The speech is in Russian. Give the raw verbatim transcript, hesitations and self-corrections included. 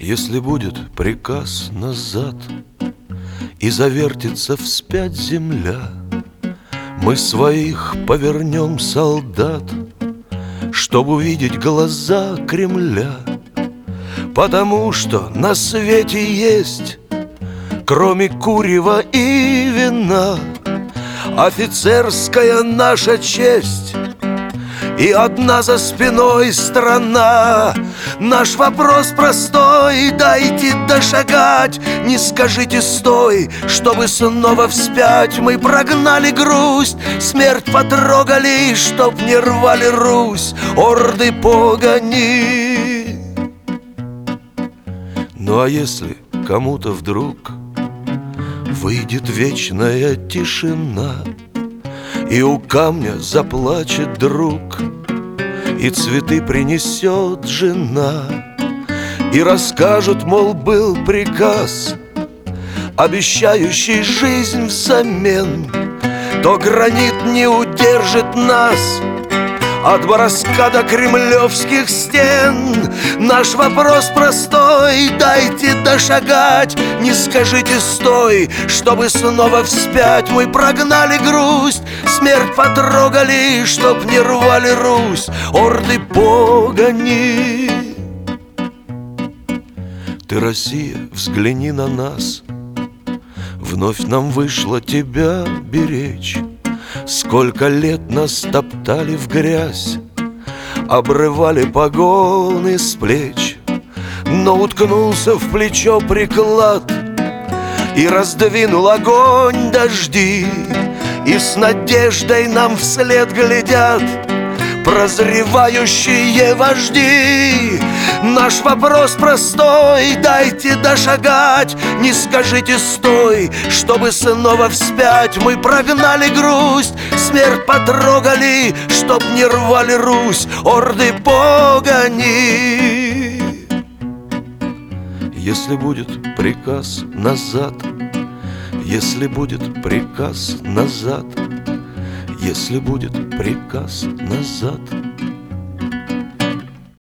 Если будет приказ назад и завертится вспять земля, мы своих повернем солдат, чтобы увидеть глаза Кремля. Потому что на свете есть, кроме курева и вина, офицерская наша честь и одна за спиной страна. Наш вопрос простой: дайте дошагать, не скажите стой, чтобы снова вспять. Мы прогнали грусть, смерть потрогали, чтоб не рвали Русь орды погони. Ну а если кому-то вдруг выйдет вечная тишина, и у камня заплачет друг, и цветы принесет жена, и расскажут, мол, был приказ, обещающий жизнь взамен, то гранит не удержит нас от Боровска до кремлевских стен. Наш вопрос простой: дайте дошагать, не скажите стой, чтобы снова вспять. Мы прогнали грусть, смерть потрогали, чтоб не рвали Русь орды погони. Ты, Россия, взгляни на нас, вновь нам вышло тебя беречь. Сколько лет нас топтали в грязь, обрывали погоны с плеч, но уткнулся в плечо приклад и раздвинул огонь дожди, и с надеждой нам вслед глядят прозревающие вожди. Наш вопрос простой: дайте дошагать, не скажите стой, чтобы снова вспять. Мы прогнали грусть, смерть потрогали, чтоб не рвали Русь орды погони. Если будет приказ назад, если будет приказ назад, если будет приказ назад,